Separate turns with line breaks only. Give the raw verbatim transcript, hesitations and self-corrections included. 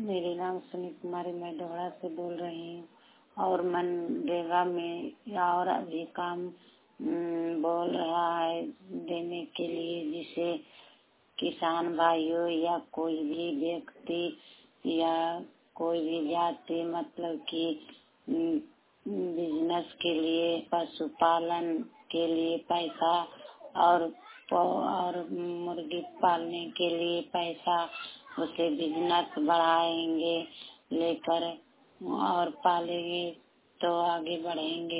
मेरे नाम सुनील कुमारी, मैं डोहरा से बोल रही हूँ। और मनरेगा में और अभी काम अम, बोल रहा है देने के लिए, जिसे किसान भाइयों या कोई भी व्यक्ति या कोई भी जाति, मतलब कि अम, बिजनेस के लिए, पशुपालन के लिए पैसा और और मुर्गी पालने के लिए पैसा, उसे बिजनेस बढ़ाएंगे लेकर और पालेंगे तो आगे बढ़ेंगे।